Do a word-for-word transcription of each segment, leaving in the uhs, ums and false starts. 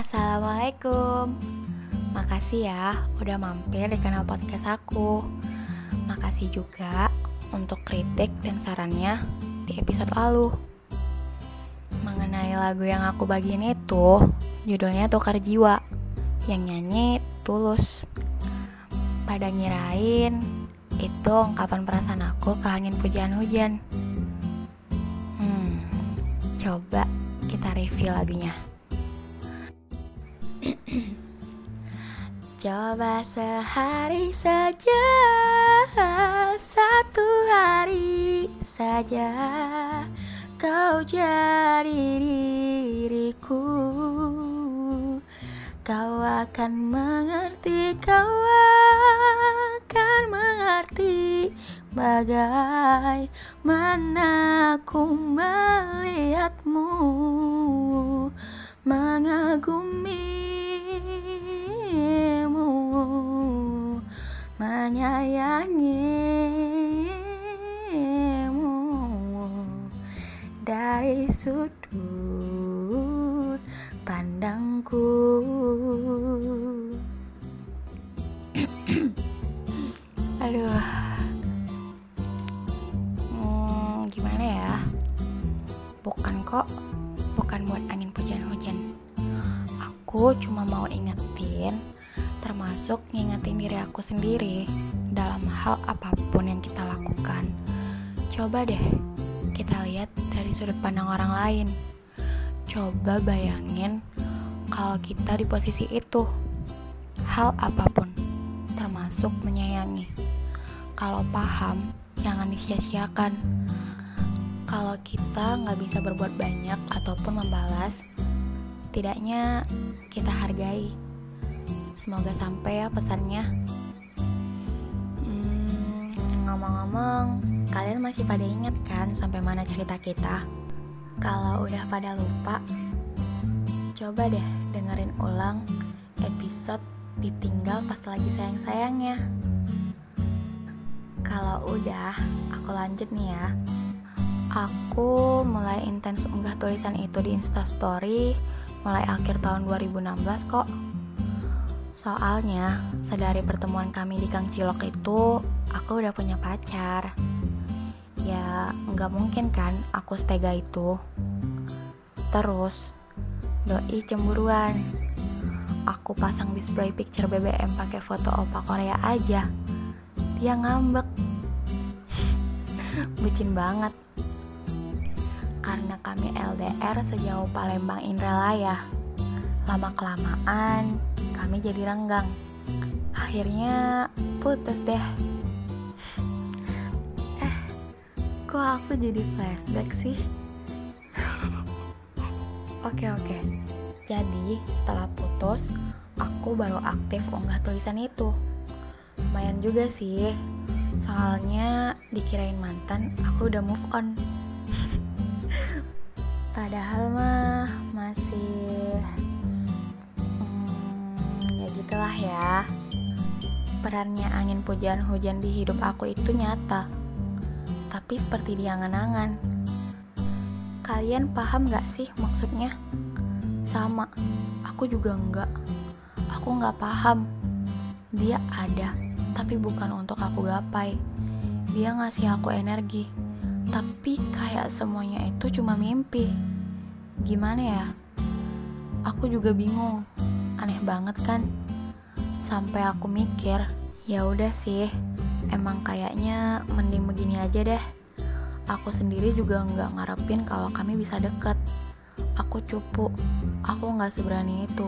Assalamualaikum. Makasih ya udah mampir di kanal podcast aku. Makasih juga untuk kritik dan sarannya di episode lalu. Mengenai lagu yang aku bagiin itu, judulnya Tukar Jiwa. Yang nyanyi Tulus. Pada ngirain itu ungkapan perasaan aku ke angin pujian hujan. Hmm, coba kita review lagunya. Coba sehari saja, satu hari saja, kau jadi diriku. Kau akan mengerti, kau akan mengerti bagaimana aku melihatmu, mengagumimu, menyayangimu dari sudut pandangku. Aduh, hmm, gimana ya? Bukan kok, bukan buat angin pujian hujan. Aku cuma mau ingetin, termasuk ngingetin diri aku sendiri dalam hal apapun yang kita lakukan. Coba deh kita lihat dari sudut pandang orang lain. Coba bayangin kalau kita di posisi itu. Hal apapun, termasuk menyayangi. Kalau paham, jangan disia-siakan. Kalau kita gak bisa berbuat banyak ataupun membalas, setidaknya kita hargai. Semoga sampai ya pesannya. Hmm, ngomong-ngomong, kalian masih pada ingat kan sampai mana cerita kita? Kalau udah pada lupa, coba deh dengerin ulang episode Ditinggal Pas Lagi Sayang-Sayangnya. Kalau udah, aku lanjut nih ya. Aku mulai intens unggah tulisan itu di Instastory mulai akhir tahun dua ribu enam belas kok. Soalnya, sedari pertemuan kami di Kang Cilok itu, aku udah punya pacar. Ya, nggak mungkin kan aku setega itu. Terus, doi cemburuan. Aku pasang display picture B B M pakai foto opa Korea aja. Dia ngambek. Bucin banget. Karena kami L D R sejauh Palembang Indralaya. Lama-kelamaan kami jadi renggang. Akhirnya putus deh. Eh, kok aku jadi flashback sih? Oke oke. Jadi setelah putus, aku baru aktif unggah tulisan itu. Lumayan juga sih. Soalnya dikirain mantan, aku udah move on. Padahal mah masih hmm, ya gitulah ya. Perannya angin pujian hujan di hidup aku itu nyata, tapi seperti diangan-angan. Kalian paham gak sih maksudnya? Sama, aku juga enggak. Aku gak paham. Dia ada, tapi bukan untuk aku gapai. Dia ngasih aku energi, tapi kayak semuanya itu cuma mimpi. Gimana ya? Aku juga bingung. Aneh banget kan? Sampai aku mikir, ya udah sih, emang kayaknya mending begini aja deh. Aku sendiri juga nggak ngarepin kalau kami bisa deket. Aku cupu, aku nggak seberani itu.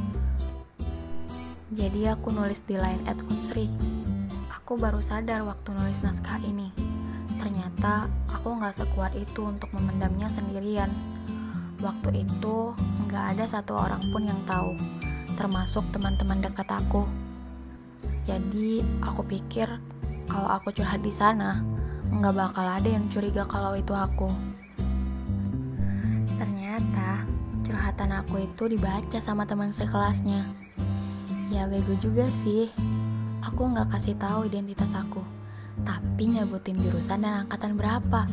Jadi aku nulis di line at unsri. Aku baru sadar waktu nulis naskah ini. Ternyata aku nggak sekuat itu untuk memendamnya sendirian. Waktu itu nggak ada satu orang pun yang tahu, termasuk teman-teman dekat aku. Jadi aku pikir kalau aku curhat di sana, nggak bakal ada yang curiga kalau itu aku. Ternyata curhatan aku itu dibaca sama teman sekelasnya. Ya bego juga sih. Aku nggak kasih tahu identitas aku, tapi nyebutin jurusan dan angkatan berapa.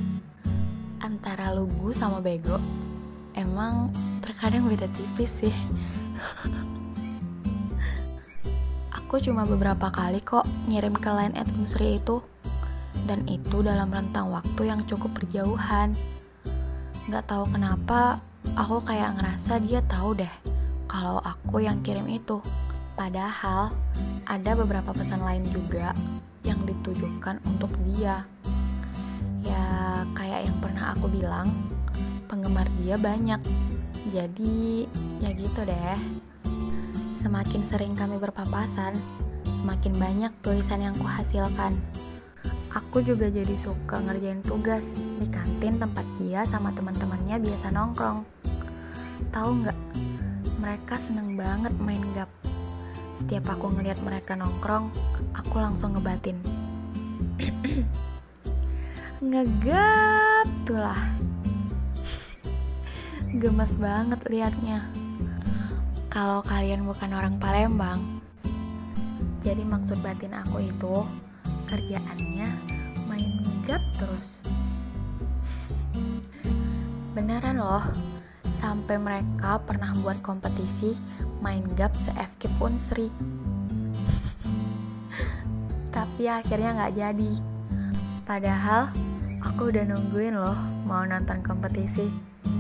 Antara lugu sama bego, emang terkadang beda tipis sih. Aku cuma beberapa kali kok ngirim ke line at Unsri itu. Dan itu dalam rentang waktu yang cukup berjauhan. Gak tahu kenapa, aku kayak ngerasa dia tahu deh kalau aku yang kirim itu. Padahal ada beberapa pesan lain juga yang ditujukan untuk dia. Ya kayak yang pernah aku bilang, penggemar dia banyak. Jadi ya gitu deh. Semakin sering kami berpapasan, semakin banyak tulisan yang kuhasilkan. Aku juga jadi suka ngerjain tugas di kantin tempat dia sama teman-temannya biasa nongkrong. Tahu nggak? Mereka seneng banget main gap. Setiap aku ngeliat mereka nongkrong, aku langsung ngebatin. Ngegap tuh lah. Gemes banget liatnya. Kalau kalian bukan orang Palembang, jadi maksud batin aku itu kerjaannya main gap terus. Beneran loh, sampai mereka pernah buat kompetisi main gap se-F K I P Unsri. Tapi akhirnya gak jadi. Padahal aku udah nungguin loh mau nonton kompetisi.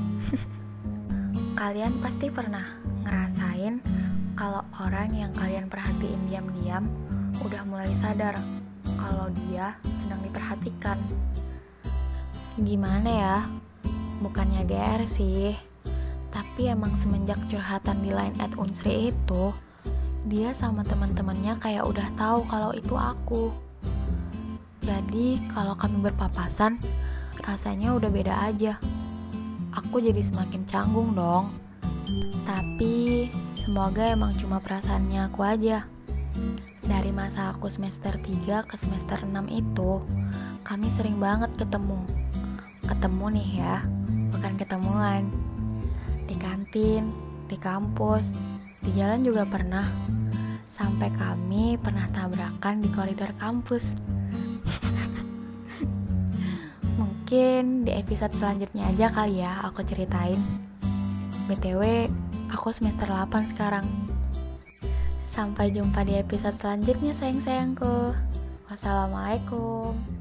Kalian pasti pernah ngerasain kalau orang yang kalian perhatiin diam-diam udah mulai sadar kalau dia sedang diperhatikan. Gimana ya? Bukannya G R sih, tapi emang semenjak curhatan di line at Unsri itu, dia sama teman-temannya kayak udah tahu kalau itu aku. Jadi kalau kami berpapasan, rasanya udah beda aja. Aku jadi semakin canggung dong. Tapi semoga emang cuma perasaannya aku aja. Dari masa aku semester tiga ke semester enam itu, kami sering banget ketemu. Ketemu nih ya, bukan ketemuan. Di kantin, di kampus, di jalan juga pernah. Sampai kami pernah tabrakan di koridor kampus. Mungkin di episode selanjutnya aja kali ya aku ceritain. B T W, aku semester delapan sekarang. Sampai jumpa di episode selanjutnya sayang-sayangku. Wassalamualaikum.